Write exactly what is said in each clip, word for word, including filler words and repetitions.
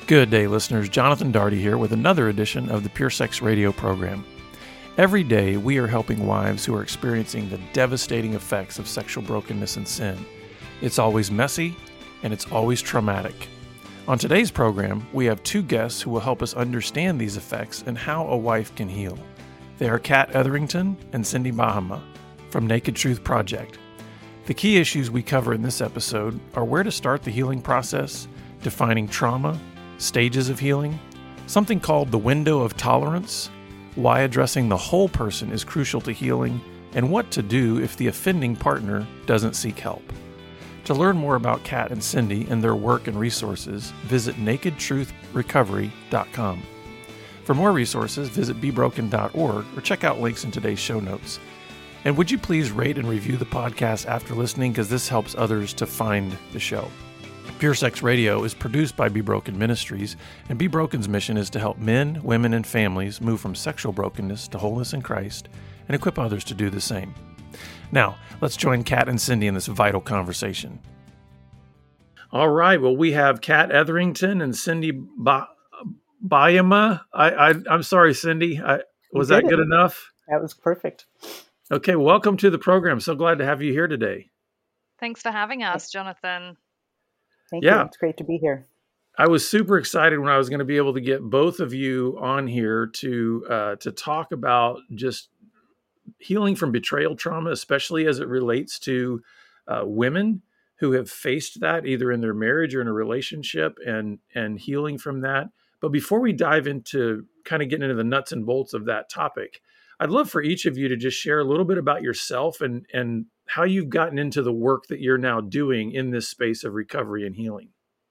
Good day, listeners. Jonathan Daugherty here with another edition of the Pure Sex Radio program. Every day, we are helping wives who are experiencing the devastating effects of sexual brokenness and sin. It's always messy, and it's always traumatic. On today's program, we have two guests who will help us understand these effects and how a wife can heal. They are Kat Etherington and Cindy Bahama from Naked Truth Project. The key issues we cover in this episode are where to start the healing process, defining trauma, stages of healing, something called the window of tolerance, why addressing the whole person is crucial to healing, and what to do if the offending partner doesn't seek help. To learn more about Kat and Cindy and their work and resources, visit naked truth recovery dot com. For more resources, visit be broken dot org or check out links in today's show notes. And would you please rate and review the podcast after listening, because this helps others to find the show. Pure Sex Radio is produced by Be Broken Ministries, and Be Broken's mission is to help men, women, and families move from sexual brokenness to wholeness in Christ and equip others to do the same. Now, let's join Kat and Cindy in this vital conversation. All right. Well, we have Kat Etherington and Cindy ba- Bahama. I, I, I'm sorry, Cindy. I, was that good enough? That was perfect. Okay. Welcome to the program. So glad to have you here today. Thanks for having us, Jonathan. Thank yeah. you. It's great to be here. I was super excited when I was going to be able to get both of you on here to uh, to talk about just healing from betrayal trauma, especially as it relates to uh, women who have faced that either in their marriage or in a relationship, and and healing from that. But before we dive into kind of getting into the nuts and bolts of that topic, I'd love for each of you to just share a little bit about yourself and and how you've gotten into the work that you're now doing in this space of recovery and healing.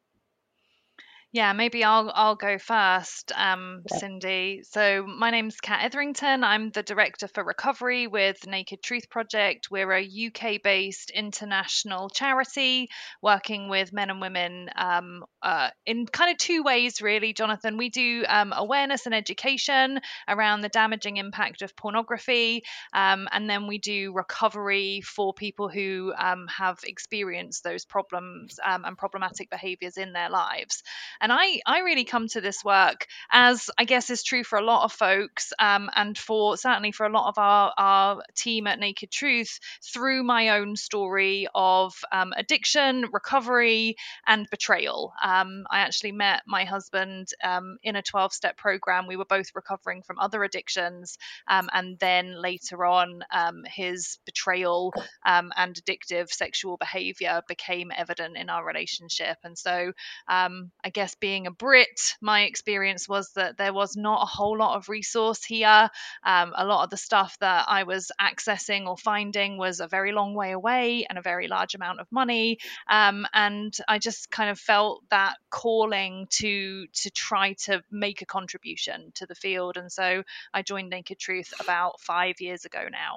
Yeah, maybe I'll I'll go first, um, Cindy. So my name's Kat Etherington. I'm the Director for Recovery with Naked Truth Project. We're a U K-based international charity working with men and women um, uh, in kind of two ways, really, Jonathan. We do um, awareness and education around the damaging impact of pornography, um, and then we do recovery for people who um, have experienced those problems um, and problematic behaviors in their lives. And I, I really come to this work, as I guess is true for a lot of folks, um, and for certainly for a lot of our, our team at Naked Truth, through my own story of um, addiction, recovery, and betrayal. Um, I actually met my husband um, in a twelve-step program. We were both recovering from other addictions, um, and then later on, um, his betrayal um, and addictive sexual behavior became evident in our relationship. And so um, I guess being a Brit, my experience was that there was not a whole lot of resource here. Um, a lot of the stuff that I was accessing or finding was a very long way away and a very large amount of money. Um, and I just kind of felt that calling to to try to make a contribution to the field. And so I joined Naked Truth about five years ago now.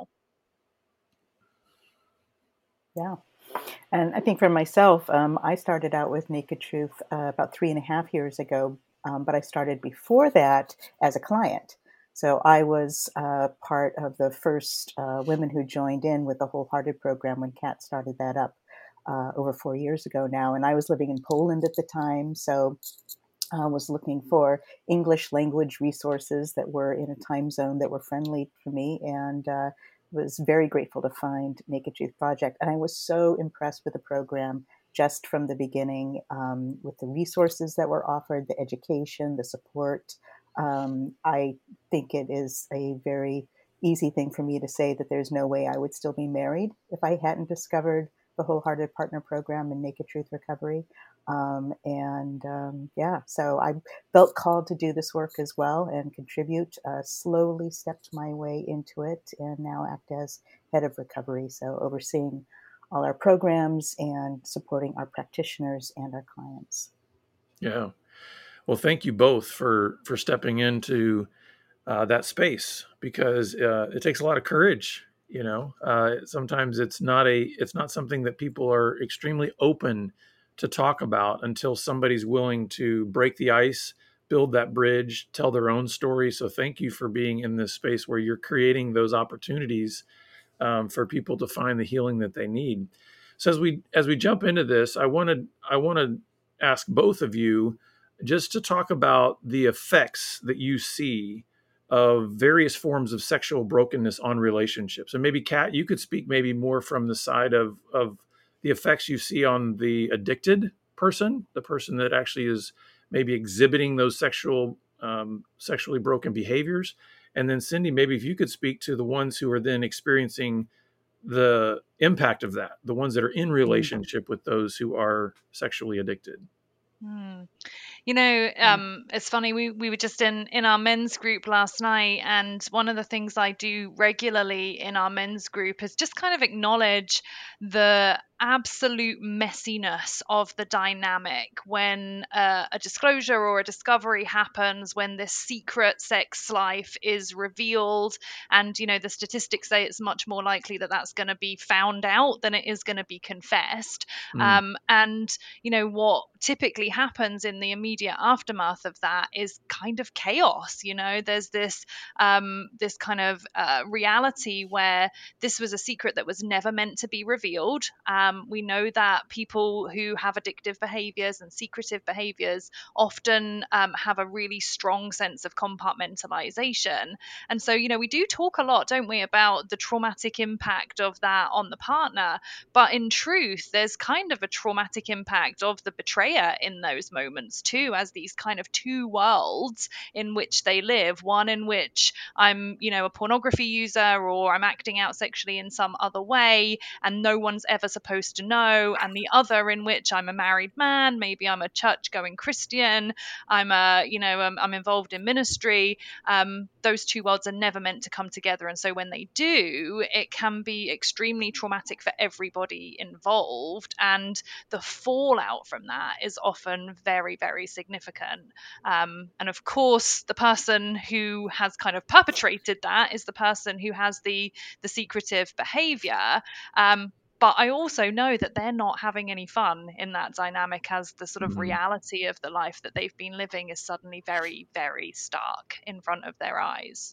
Yeah. And I think for myself, um, I started out with Naked Truth uh, about three and a half years ago, um, but I started before that as a client. So I was uh, part of the first uh, women who joined in with the Wholehearted program when Kat started that up uh, over four years ago now. And I was living in Poland at the time, so I was looking for English language resources that were in a time zone that were friendly for me, and uh, was very grateful to find Naked Truth Project. And I was so impressed with the program just from the beginning, um, with the resources that were offered, the education, the support. Um, I think it is a very easy thing for me to say that there's no way I would still be married if I hadn't discovered the Wholehearted Partner Program and Naked Truth Recovery. Um, and um, yeah, so I felt called to do this work as well and contribute, uh, slowly stepped my way into it, and now act as head of recovery. So overseeing all our programs and supporting our practitioners and our clients. Yeah. Well, thank you both for, for stepping into uh, that space, because uh, it takes a lot of courage. You know, uh, sometimes it's not a, it's not something that people are extremely open to talk about until somebody's willing to break the ice, build that bridge, tell their own story. So thank you for being in this space where you're creating those opportunities um, for people to find the healing that they need. So as we as we jump into this, I wanted I want to ask both of you, just to talk about the effects that you see of various forms of sexual brokenness on relationships. And maybe, Kat, you could speak maybe more from the side of, of the effects you see on the addicted person, the person that actually is maybe exhibiting those sexual, um, sexually broken behaviors. And then, Cindy, maybe if you could speak to the ones who are then experiencing the impact of that, the ones that are in relationship with those who are sexually addicted. Hmm. You know, um, it's funny. We we were just in in our men's group last night, and one of the things I do regularly in our men's group is just kind of acknowledge the absolute messiness of the dynamic when uh, a disclosure or a discovery happens, when this secret sex life is revealed, and you know the statistics say it's much more likely that that's going to be found out than it is going to be confessed. Mm. Um, and you know what typically happens in the immediate aftermath of that is kind of chaos. You know, there's this um, this kind of uh, reality where this was a secret that was never meant to be revealed. Um, we know that people who have addictive behaviors and secretive behaviors often um, have a really strong sense of compartmentalization. And so, you know, we do talk a lot, don't we, about the traumatic impact of that on the partner. But in truth, there's kind of a traumatic impact of the betrayer in those moments too, as these kind of two worlds in which they live. One in which I'm, you know, a pornography user, or I'm acting out sexually in some other way, and no one's ever supposed to know. And the other in which I'm a married man, maybe I'm a church-going Christian, I'm a, you know, I'm, I'm involved in ministry. Um, those two worlds are never meant to come together. And so when they do, it can be extremely traumatic for everybody involved. And the fallout from that is often very, very significant. Um, and of course, the person who has kind of perpetrated that is the person who has the, the secretive behavior. Um, but I also know that they're not having any fun in that dynamic, as the sort of Mm-hmm. reality of the life that they've been living is suddenly very, very stark in front of their eyes.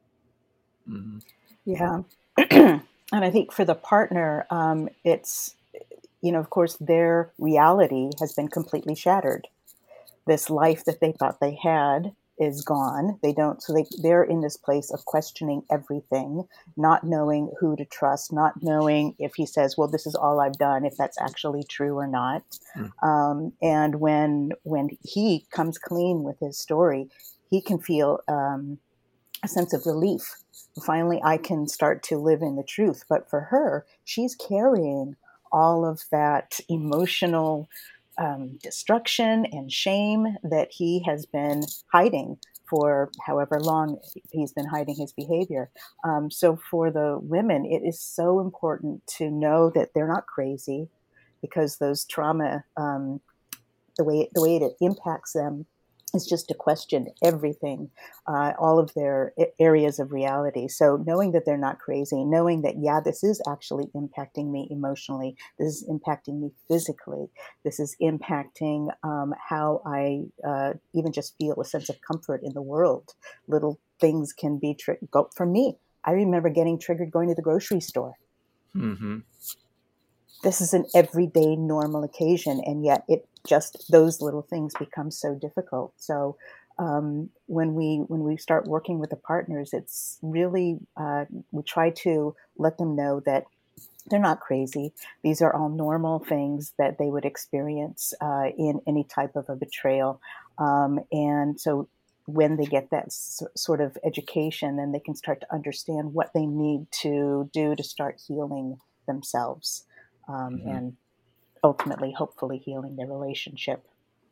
Mm-hmm. Yeah. And I think for the partner, um, it's, you know, of course, their reality has been completely shattered. This life that they thought they had is gone. They don't, so they, they're in this place of questioning everything, not knowing who to trust, not knowing if he says, well, this is all I've done, if that's actually true or not. Mm. Um, and when, when he comes clean with his story, he can feel um, a sense of relief. Finally, I can start to live in the truth. But for her, she's carrying all of that emotional um, destruction and shame that he has been hiding for however long he's been hiding his behavior. Um, so for the women, it is so important to know that they're not crazy, because those trauma, um, the way the way it impacts them is just to question everything, uh, all of their areas of reality. So knowing that they're not crazy, knowing that, yeah, this is actually impacting me emotionally, this is impacting me physically, this is impacting um, how I uh, even just feel a sense of comfort in the world. Little things can be triggered. For me, I remember getting triggered going to the grocery store. Mm-hmm. This is an everyday normal occasion, and yet it just, those little things become so difficult. So um, when we when we start working with the partners, it's really, uh, we try to let them know that they're not crazy. These are all normal things that they would experience uh, in any type of a betrayal. Um, and so when they get that s- sort of education, then they can start to understand what they need to do to start healing themselves. Um, mm-hmm. And ultimately, hopefully, healing their relationship.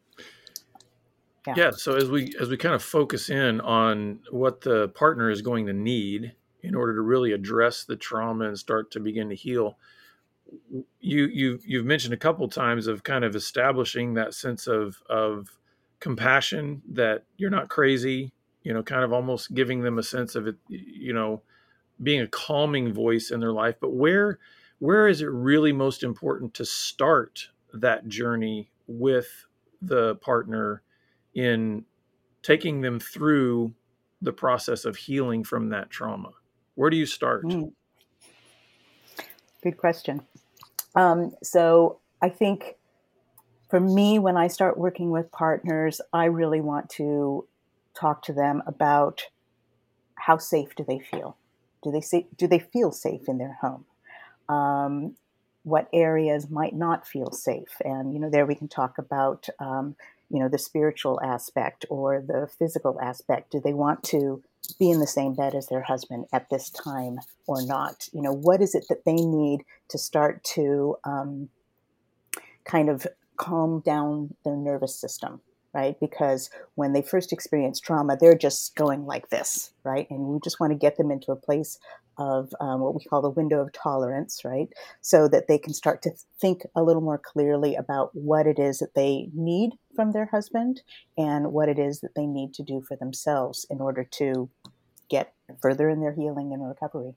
Yeah. yeah. So as we as we kind of focus in on what the partner is going to need in order to really address the trauma and start to begin to heal, you you you've mentioned a couple of times of kind of establishing that sense of of compassion, that you're not crazy. You know, kind of almost giving them a sense of it. You know, being a calming voice in their life. But where where is it really most important to start that journey with the partner in taking them through the process of healing from that trauma? Where do you start? Mm. Good question. Um, so I think for me, when I start working with partners, I really want to talk to them about how safe do they feel? Do they say, do they feel safe in their home? Um, what areas might not feel safe? And, you know, there we can talk about, um, you know, the spiritual aspect or the physical aspect. Do they want to be in the same bed as their husband at this time or not? You know, what is it that they need to start to um, kind of calm down their nervous system, right? Because when they first experience trauma, they're just going like this, right? And we just want to get them into a place of um, what we call the window of tolerance, right? So that they can start to think a little more clearly about what it is that they need from their husband and what it is that they need to do for themselves in order to get further in their healing and recovery.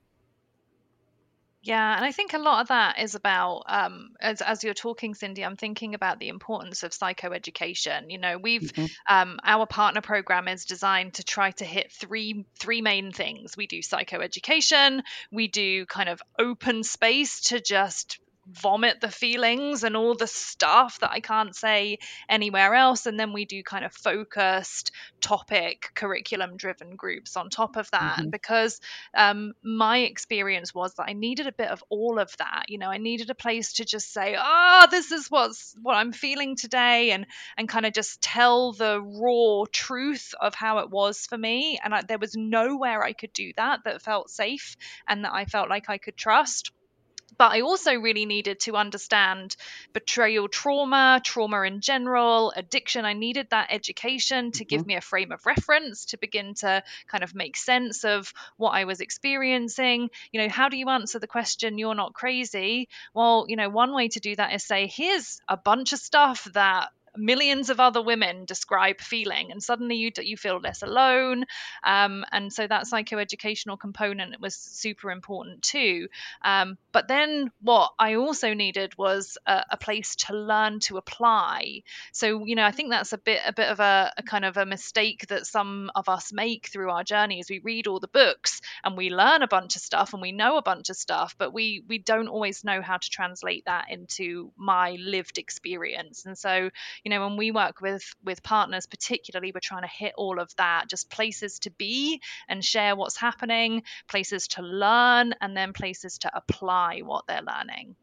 Yeah, and I think a lot of that is about um, as as you're talking, Cindy, I'm thinking about the importance of psychoeducation. You know, we've Mm-hmm. um, our partner program is designed to try to hit three three main things. We do psychoeducation, we do kind of open space to just vomit the feelings and all the stuff that I can't say anywhere else, and then we do kind of focused topic curriculum driven groups on top of that. Mm-hmm. And because um, my experience was that I needed a bit of all of that. You know, I needed a place to just say, "Ah, oh, this is what's what I'm feeling today," and and kind of just tell the raw truth of how it was for me. And I, there was nowhere I could do that that felt safe and that I felt like I could trust. But I also really needed to understand betrayal trauma, trauma in general, addiction. I needed that education to give Mm-hmm. me a frame of reference to begin to kind of make sense of what I was experiencing. You know, how do you answer the question, "You're not crazy"? Well, you know, one way to do that is say, here's a bunch of stuff that millions of other women describe feeling, and suddenly you you feel less alone. Um, and so that psychoeducational component was super important too. Um, but then what I also needed was a, a place to learn to apply. So, you know, I think that's a bit a bit of a, a kind of a mistake that some of us make through our journey is we read all the books and we learn a bunch of stuff and we know a bunch of stuff, but we we don't always know how to translate that into my lived experience. And so, you know, when we work with with partners, particularly, we're trying to hit all of that, just places to be and share what's happening, places to learn, and then places to apply what they're learning.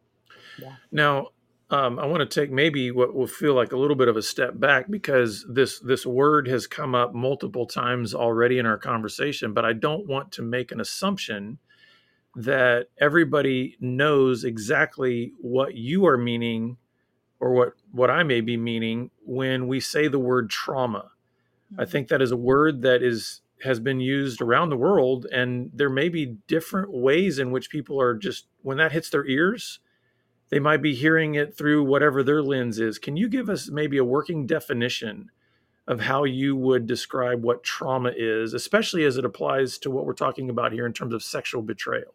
Yeah. Now, um, I want to take maybe what will feel like a little bit of a step back because this this word has come up multiple times already in our conversation, but I don't want to make an assumption that everybody knows exactly what you are meaning or what what I may be meaning when we say the word trauma. I Mm. think that is a word that is has been used around the world, and there may be different ways in which people are just when that hits their ears, they might be hearing it through whatever their lens is. Can you give us maybe a working definition of how you would describe what trauma is, especially as it applies to what we're talking about here in terms of sexual betrayal?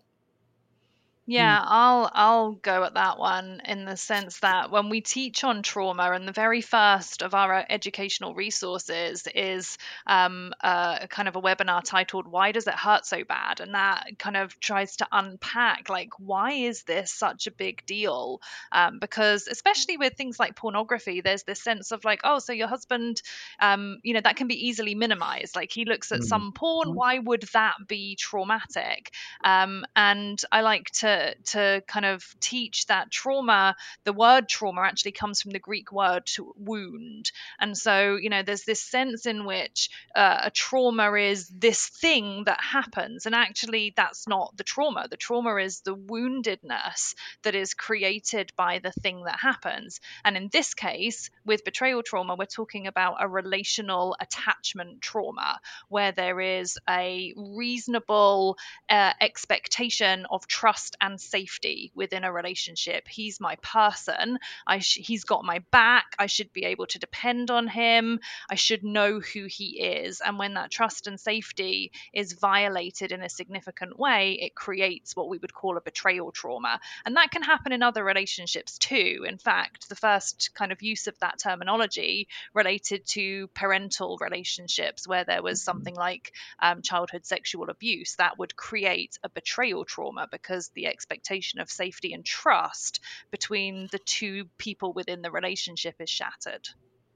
Yeah, I'll I'll go at that one in the sense that when we teach on trauma, and the very first of our uh, educational resources is um, a kind of a webinar titled "Why Does It Hurt So Bad?" and that kind of tries to unpack like why is this such a big deal? Um, because especially with things like pornography, there's this sense of like, oh, so your husband, um, you know, that can be easily minimized. Like he looks at Mhm. some porn, why would that be traumatic? Um, and I like to to kind of teach that trauma, the word trauma actually comes from the Greek word to wound. And so, you know, there's this sense in which uh, a trauma is this thing that happens. And actually, that's not the trauma. The trauma is the woundedness that is created by the thing that happens. And in this case, with betrayal trauma, we're talking about a relational attachment trauma where there is a reasonable uh, expectation of trust and safety within a relationship. He's my person. I sh- he's got my back. I should be able to depend on him. I should know who he is. And when that trust and safety is violated in a significant way, it creates what we would call a betrayal trauma. And that can happen in other relationships too. In fact, the first kind of use of that terminology related to parental relationships where there was something like um, childhood sexual abuse that would create a betrayal trauma because the expectation of safety and trust between the two people within the relationship is shattered.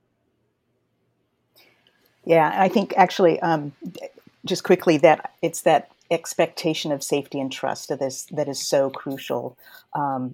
Yeah, I think actually, um, just quickly, that it's that expectation of safety and trust that is that is so crucial um,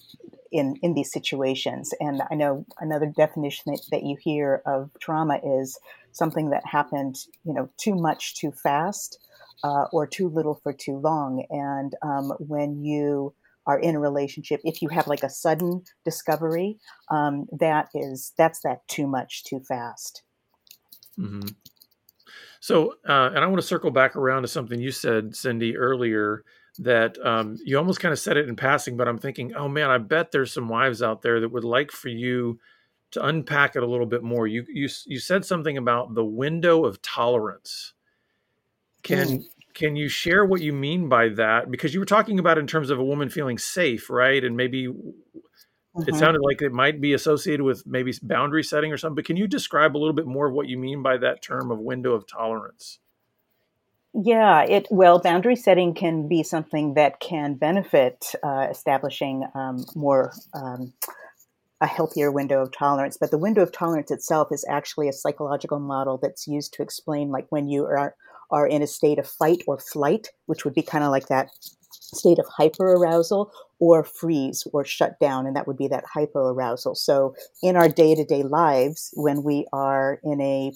in in these situations. And I know another definition that, that you hear of trauma is something that happened, you know, too much too fast, uh, or too little for too long. And um, when you are in a relationship, if you have like a sudden discovery, um, that is that's that too much too fast. Mm-hmm. So, uh, and I want to circle back around to something you said, Cindy, earlier, that um, you almost kind of said it in passing, but I'm thinking, oh man, I bet there's some wives out there that would like for you to unpack it a little bit more. You you you said something about the window of tolerance. Can Mm. can you share what you mean by that? Because you were talking about it in terms of a woman feeling safe, right? And maybe it Mm-hmm. sounded like it might be associated with maybe boundary setting or something. But can you describe a little bit more of what you mean by that term of window of tolerance? Yeah, it well, boundary setting can be something that can benefit uh, establishing um, more um, a healthier window of tolerance. But the window of tolerance itself is actually a psychological model that's used to explain, like, when you are are in a state of fight or flight, which would be kind of like that state of hyperarousal, or freeze or shut down, and that would be that hypoarousal. So in our day to day lives, when we are in a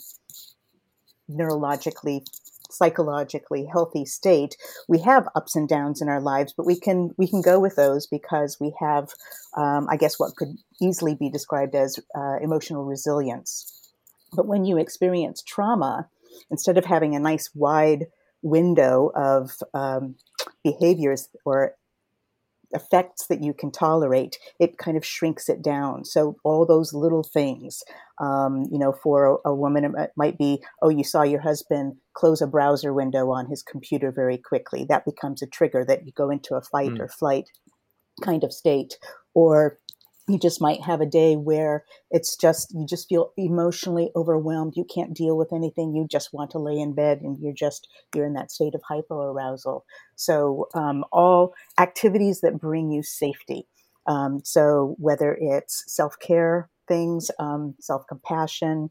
neurologically, psychologically healthy state, we have ups and downs in our lives, but we can we can go with those because we have, um, I guess, what could easily be described as uh, emotional resilience. But when you experience trauma, instead of having a nice wide window of um, behaviors or effects that you can tolerate, it kind of shrinks it down. So all those little things, um, you know, for a, a woman, it might be, oh, you saw your husband close a browser window on his computer very quickly. That becomes a trigger that you go into a fight Mm. or flight kind of state. Or you just might have a day where it's just, you just feel emotionally overwhelmed. You can't deal with anything. You just want to lay in bed, and you're just, you're in that state of hypoarousal. So um, all activities that bring you safety. Um, so whether it's self-care things, um, self-compassion,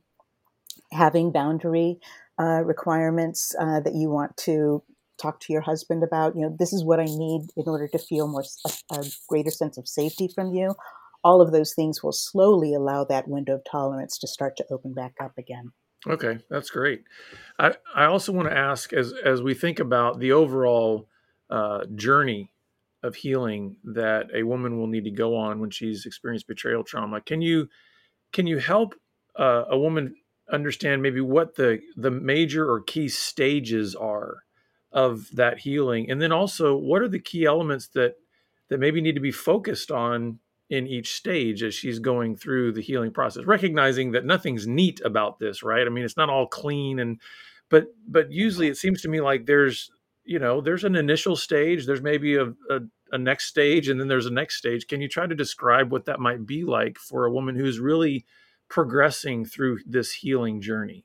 having boundary uh, requirements uh, that you want to talk to your husband about, you know, this is what I need in order to feel more, a, a greater sense of safety from you. All of those things will slowly allow that window of tolerance to start to open back up again. Okay, that's great. I, I also want to ask, as as we think about the overall uh, journey of healing that a woman will need to go on when she's experienced betrayal trauma, can you can you help uh, a woman understand maybe what the the major or key stages are of that healing, and then also what are the key elements that that maybe need to be focused on in each stage as she's going through the healing process, recognizing that nothing's neat about this, right? I mean, it's not all clean, and but but usually it seems to me like there's, you know, there's an initial stage, there's maybe a, a a next stage, and then there's a next stage. Can you try to describe what that might be like for a woman who's really progressing through this healing journey?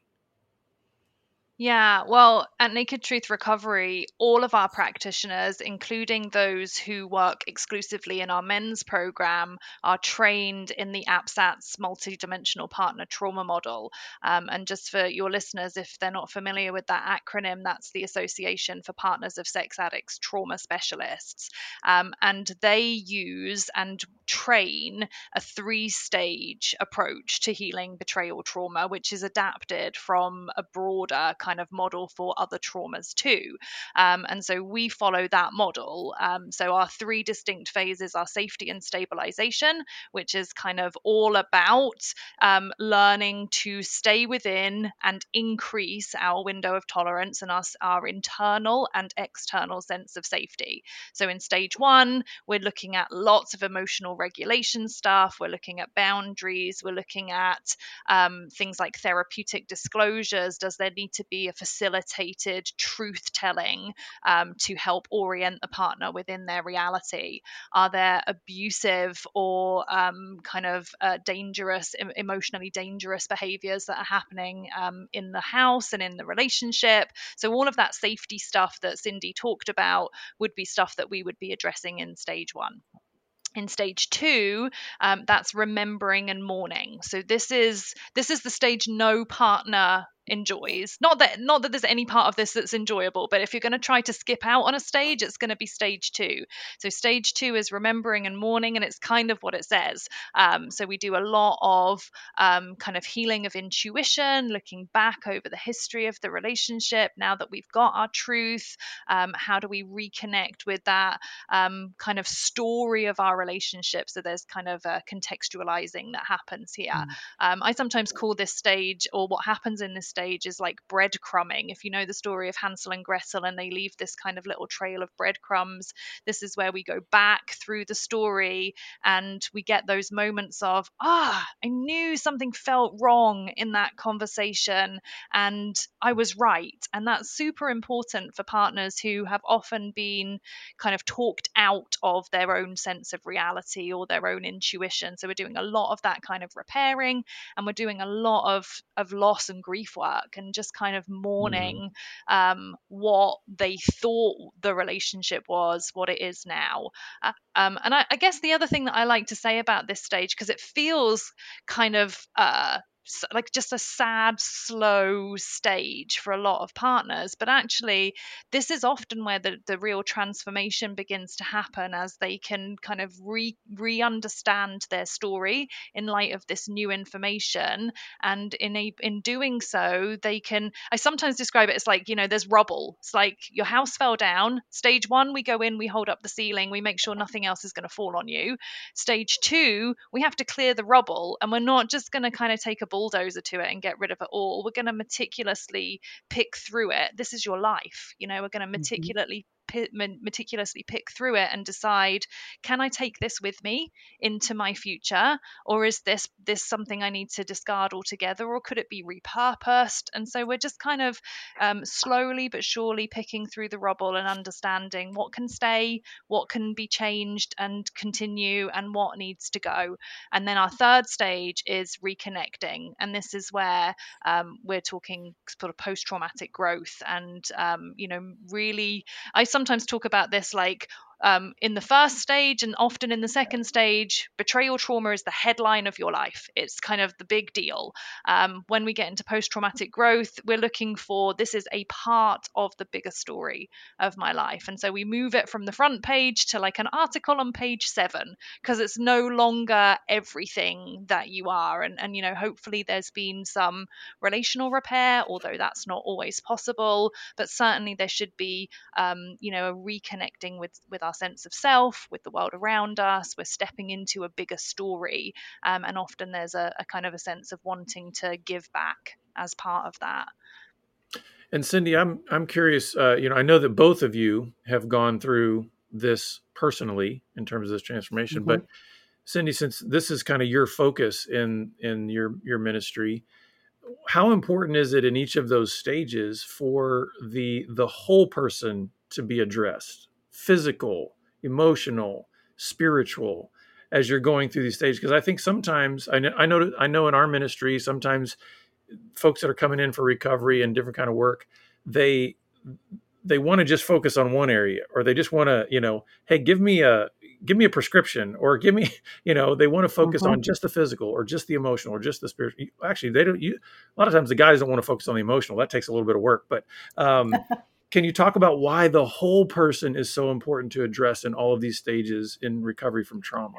Yeah, well, at Naked Truth Recovery, all of our practitioners, including those who work exclusively in our men's program, are trained in the APSATS multidimensional partner trauma model. Um, and just for your listeners, if they're not familiar with that acronym, that's the Association for Partners of Sex Addicts Trauma Specialists. Um, and they use and train a three stage approach to healing betrayal trauma, which is adapted from a broader kind of model for other traumas too. Um, and so we follow that model. Um, so our three distinct phases are safety and stabilization, which is kind of all about um, learning to stay within and increase our window of tolerance and our, our internal and external sense of safety. So in stage one, we're looking at lots of emotional regulation stuff. We're looking at boundaries. We're looking at um, things like therapeutic disclosures. Does there need to be a facilitated truth telling um, to help orient the partner within their reality? Are there abusive or um, kind of uh, dangerous, emotionally dangerous behaviors that are happening um, in the house and in the relationship? So all of that safety stuff that Cindy talked about would be stuff that we would be addressing in stage one. In stage two, um, that's remembering and mourning. So this is this is the stage no partner enjoys. Not that not that there's any part of this that's enjoyable, but if you're going to try to skip out on a stage, it's going to be stage two. So stage two is remembering and mourning, and it's kind of what it says. Um, so we do a lot of um, kind of healing of intuition, looking back over the history of the relationship. Now that we've got our truth, um, how do we reconnect with that um, kind of story of our relationship? So there's kind of a contextualizing that happens here. Mm. Um, I sometimes call this stage, or what happens in this stage, is like breadcrumbing. If you know the story of Hansel and Gretel and they leave this kind of little trail of breadcrumbs, this is where we go back through the story and we get those moments of, ah, I knew something felt wrong in that conversation and I was right. And that's super important for partners who have often been kind of talked out of their own sense of reality or their own intuition. So we're doing a lot of that kind of repairing, and we're doing a lot of, of loss and grief work and just kind of mourning mm. um, what they thought the relationship was, what it is now. Uh, um, and I, I guess the other thing that I like to say about this stage, because it feels kind of uh, like just a sad, slow stage for a lot of partners, but actually this is often where the, the real transformation begins to happen, as they can kind of re re-understand their story in light of this new information. And in a, in doing so, they can, I sometimes describe it as like, you know, there's rubble. It's like your house fell down. Stage one, we go in, we hold up the ceiling, we make sure nothing else is going to fall on you. Stage two, we have to clear the rubble, and we're not just going to kind of take a bulldozer to it and get rid of it all. We're going to meticulously pick through it. This is your life, you know. We're going to meticulously meticulously pick through it and decide, can I take this with me into my future, or is this this something I need to discard altogether, or could it be repurposed? And so we're just kind of um, slowly but surely picking through the rubble and understanding what can stay, what can be changed and continue, and what needs to go. And then our third stage is reconnecting, and this is where um, we're talking sort of post-traumatic growth, and um, you know, really, I sometimes talk about this like um, in the first stage and often in the second stage, betrayal trauma is the headline of your life. It's kind of the big deal. Um, when we get into post-traumatic growth, we're looking for, this is a part of the bigger story of my life. And so we move it from the front page to like an article on page seven, because it's no longer everything that you are. And, and, you know, hopefully there's been some relational repair, although that's not always possible, but certainly there should be, um, you know, a reconnecting with, with our sense of self, with the world around us. We're stepping into a bigger story, um, and often there's a, a kind of a sense of wanting to give back as part of that. And Cindy, I'm I'm curious. Uh, you know, I know that both of you have gone through this personally in terms of this transformation. Mm-hmm. But Cindy, since this is kind of your focus in in your your ministry, how important is it in each of those stages for the the whole person to be addressed? Physical, emotional, spiritual, as you're going through these stages? Because I think sometimes I know, I know I know in our ministry, sometimes folks that are coming in for recovery and different kind of work, they they want to just focus on one area, or they just want to, you know, hey, give me a give me a prescription, or give me, you know, they want to focus mm-hmm. on just the physical or just the emotional or just the spiritual. Actually, they don't. You, a lot of times the guys don't want to focus on the emotional. That takes a little bit of work. But um, can you talk about why the whole person is so important to address in all of these stages in recovery from trauma?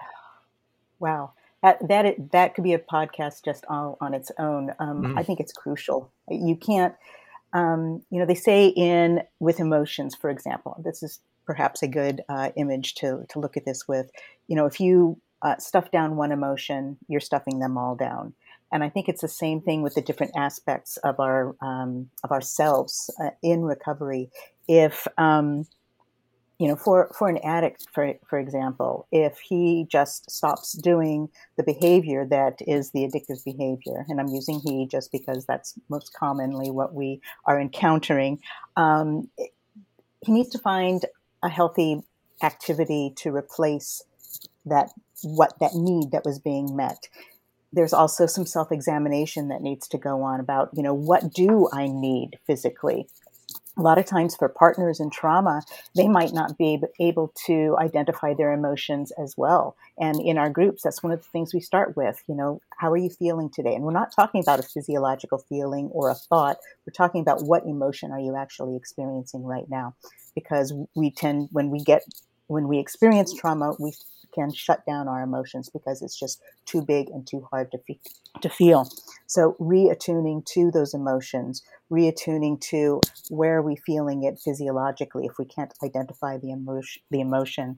Wow. That that, that could be a podcast just all on its own. Um, mm. I think it's crucial. You can't, um, you know, they say in with emotions, for example, this is perhaps a good uh, image to to look at this with. You know, if you uh, stuff down one emotion, you're stuffing them all down. And I think it's the same thing with the different aspects of our um, of ourselves uh, in recovery. If um, you know, for, for an addict, for, for example, if he just stops doing the behavior that is the addictive behavior, and I'm using he just because that's most commonly what we are encountering, um, he needs to find a healthy activity to replace that, what that need that was being met. There's also some self-examination that needs to go on about, you know, what do I need physically? A lot of times for partners in trauma, they might not be able to identify their emotions as well. And in our groups, that's one of the things we start with, you know, how are you feeling today? And we're not talking about a physiological feeling or a thought. We're talking about what emotion are you actually experiencing right now? Because we tend, when we get, when we experience trauma, we can shut down our emotions because it's just too big and too hard to, fe- to feel. So reattuning to those emotions, reattuning to where are we feeling it physiologically if we can't identify the emotion, the emotion.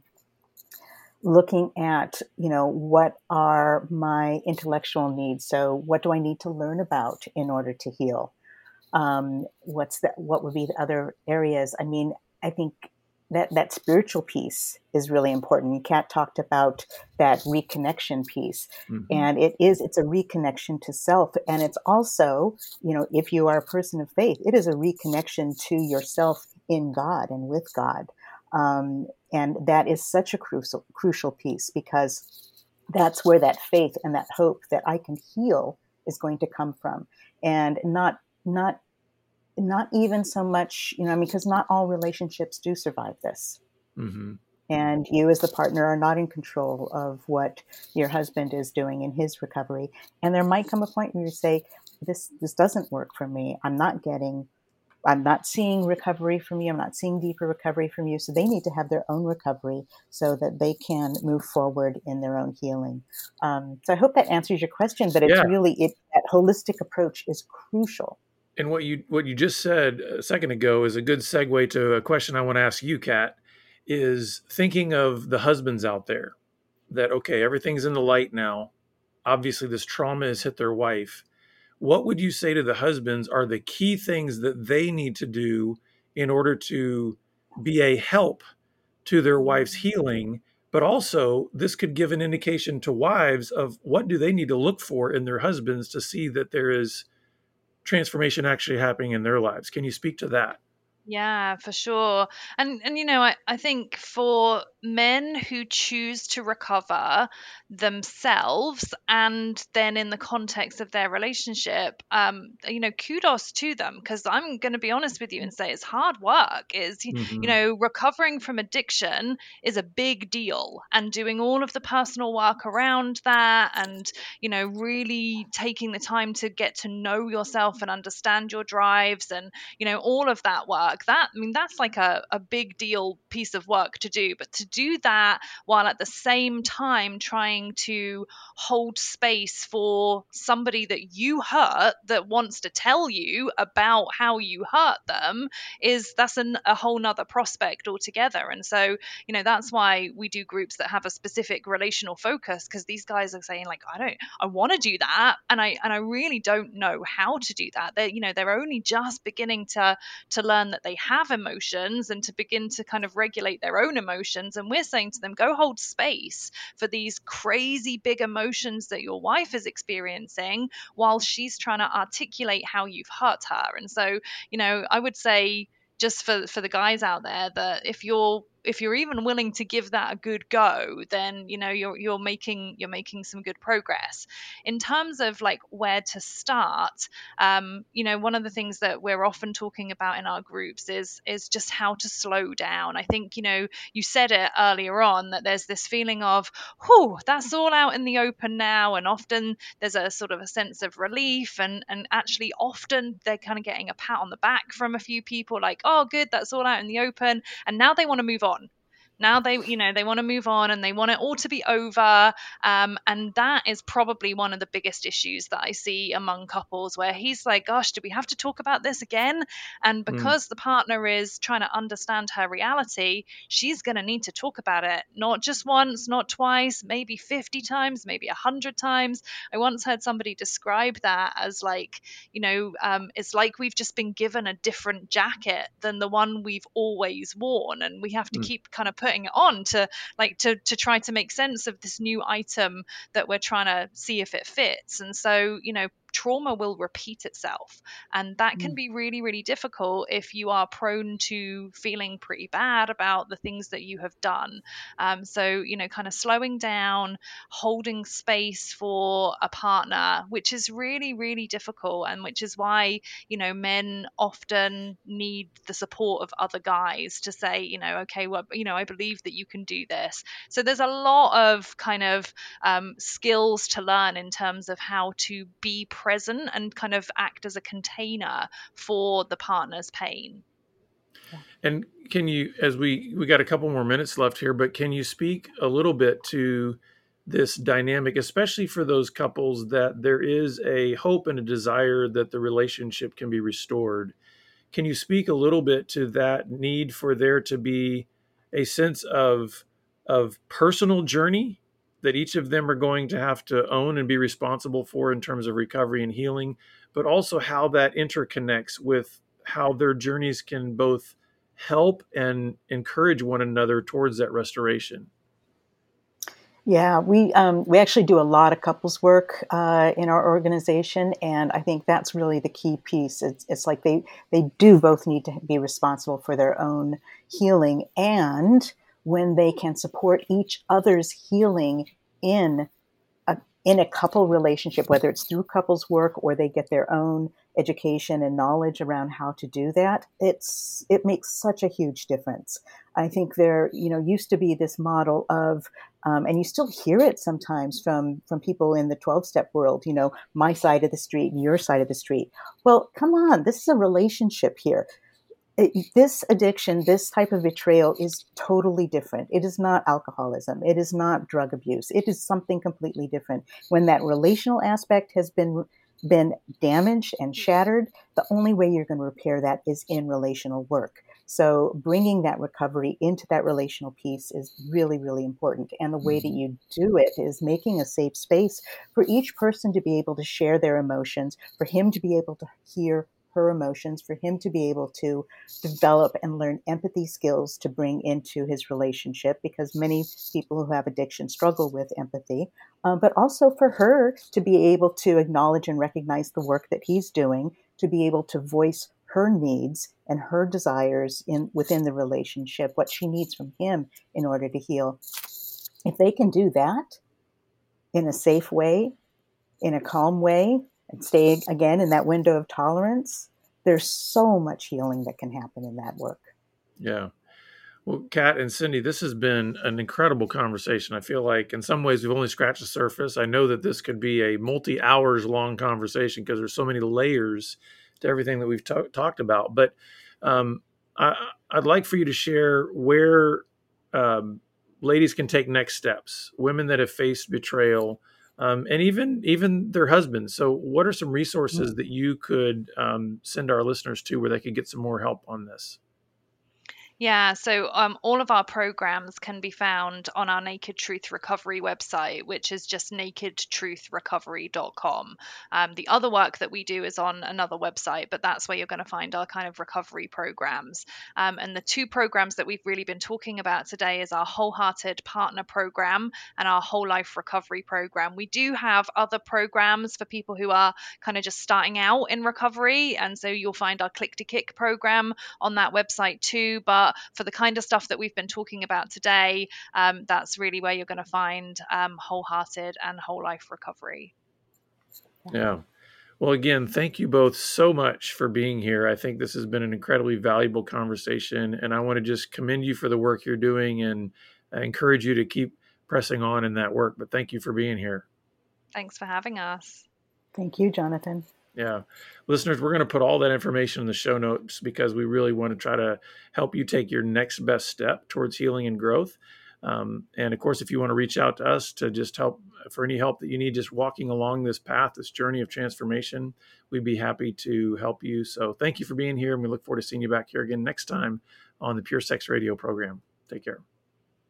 Looking at, you know, what are my intellectual needs? So what do I need to learn about in order to heal? Um, what's that? What would be the other areas? I mean, I think that that spiritual piece is really important. Kat talked about that reconnection piece, mm-hmm. and it is it's a reconnection to self, and it's also, you know, if you are a person of faith, it is a reconnection to yourself in God and with God, um, and that is such a crucial crucial piece because that's where that faith and that hope that I can heal is going to come from, and not not. Not even so much, you know, I mean, because not all relationships do survive this. Mm-hmm. And you as the partner are not in control of what your husband is doing in his recovery. And there might come a point where you say, this, this doesn't work for me. I'm not getting, I'm not seeing recovery from you. I'm not seeing deeper recovery from you. So they need to have their own recovery so that they can move forward in their own healing. Um, so I hope that answers your question, but it's yeah. really, it, that holistic approach is crucial. And what you what you just said a second ago is a good segue to a question I want to ask you, Kat, is thinking of the husbands out there that, okay, everything's in the light now. Obviously, this trauma has hit their wife. What would you say to the husbands are the key things that they need to do in order to be a help to their wife's healing? But also, this could give an indication to wives of what do they need to look for in their husbands to see that there is transformation actually happening in their lives. Can you speak to that? Yeah, for sure. And and you know, I, I think for men who choose to recover themselves and then in the context of their relationship, um, you know, kudos to them because I'm going to be honest with you and say it's hard work. Is mm-hmm. you know, recovering from addiction is a big deal, and doing all of the personal work around that, and you know, really taking the time to get to know yourself and understand your drives, and you know, all of that work. That I mean, that's like a, a big deal piece of work to do. But to do that while at the same time trying to hold space for somebody that you hurt that wants to tell you about how you hurt them is that's an, a whole nother prospect altogether. And so, you know, that's why we do groups that have a specific relational focus, because these guys are saying like, I don't, I want to do that, and I and I really don't know how to do that. They, you know, they're only just beginning to to learn that they have emotions and to begin to kind of regulate their own emotions. And we're saying to them, go hold space for these crazy big emotions that your wife is experiencing while she's trying to articulate how you've hurt her. And so, you know, I would say just for for the guys out there that if you're if you're even willing to give that a good go, then you know you're you're making you're making some good progress. In terms of like where to start, um, you know, one of the things that we're often talking about in our groups is is just how to slow down. I think, you know, you said it earlier on that there's this feeling of, whew, that's all out in the open now, and often there's a sort of a sense of relief, and and actually often they're kind of getting a pat on the back from a few people, like, oh, good, that's all out in the open, and now they want to move on. Now they, you know, they want to move on and they want it all to be over. Um, and that is probably one of the biggest issues that I see among couples, where he's like, gosh, do we have to talk about this again? And Mm, because the partner is trying to understand her reality, she's going to need to talk about it, not just once, not twice, maybe fifty times, maybe one hundred times. I once heard somebody describe that as like, you know, um, it's like we've just been given a different jacket than the one we've always worn. And we have to mm, keep kind of putting it on to like to, to try to make sense of this new item that we're trying to see if it fits. And so, you know, trauma will repeat itself. And that can Mm. be really, really difficult if you are prone to feeling pretty bad about the things that you have done. Um, so, you know, kind of slowing down, holding space for a partner, which is really, really difficult. And which is why, you know, men often need the support of other guys to say, you know, okay, well, you know, I believe that you can do this. So there's a lot of kind of um, skills to learn in terms of how to be present and kind of act as a container for the partner's pain. And can you, as we we got a couple more minutes left here, but can you speak a little bit to this dynamic, especially for those couples that there is a hope and a desire that the relationship can be restored? Can you speak a little bit to that need for there to be a sense of of personal journey that each of them are going to have to own and be responsible for in terms of recovery and healing, but also how that interconnects with how their journeys can both help and encourage one another towards that restoration? Yeah, we um, we actually do a lot of couples work uh, in our organization, and I think that's really the key piece. It's, it's like they they do both need to be responsible for their own healing, and when they can support each other's healing in a, in a couple relationship, whether it's through couples work or they get their own education and knowledge around how to do that, it's it makes such a huge difference. I think there, you know, used to be this model of, um, and you still hear it sometimes from from people in the twelve-step world, you know, my side of the street and your side of the street. Well, come on, this is a relationship here. It, this addiction, this type of betrayal is totally different. It is not alcoholism. It is not drug abuse. It is something completely different. When that relational aspect has been been damaged and shattered, the only way you're going to repair that is in relational work. So bringing that recovery into that relational piece is really, really important. And the way that you do it is making a safe space for each person to be able to share their emotions, for him to be able to hear her emotions, for him to be able to develop and learn empathy skills to bring into his relationship, because many people who have addiction struggle with empathy, um, but also for her to be able to acknowledge and recognize the work that he's doing, to be able to voice her needs and her desires in within the relationship, what she needs from him in order to heal. If they can do that in a safe way, in a calm way, and stay again in that window of tolerance, there's so much healing that can happen in that work. Yeah. Well, Kat and Cindy, this has been an incredible conversation. I feel like in some ways we've only scratched the surface. I know that this could be a multi hours long conversation because there's so many layers to everything that we've ta- talked about. But um, I, I'd like for you to share where um, ladies can take next steps, women that have faced betrayal, um, and even even their husbands. So what are some resources that you could um, send our listeners to where they could get some more help on this? Yeah, so um, all of our programs can be found on our Naked Truth Recovery website, which is just naked truth recovery dot com. Um, the other work that we do is on another website, but that's where you're going to find our kind of recovery programs. Um, and the two programs that we've really been talking about today is our Wholehearted Partner Program and our Whole Life Recovery Program. We do have other programs for people who are kind of just starting out in recovery, and so you'll find our Click to Kick program on that website too. But for the kind of stuff that we've been talking about today, um, that's really where you're going to find um, Wholehearted and Whole Life Recovery. Yeah. Well, again, thank you both so much for being here. I think this has been an incredibly valuable conversation, and I want to just commend you for the work you're doing and I encourage you to keep pressing on in that work. But thank you for being here. Thanks for having us. Thank you, Jonathan. Yeah. Listeners, we're going to put all that information in the show notes because we really want to try to help you take your next best step towards healing and growth. Um, and of course, if you want to reach out to us to just help for any help that you need, just walking along this path, this journey of transformation, we'd be happy to help you. So thank you for being here. And we look forward to seeing you back here again next time on the Pure Sex Radio program. Take care.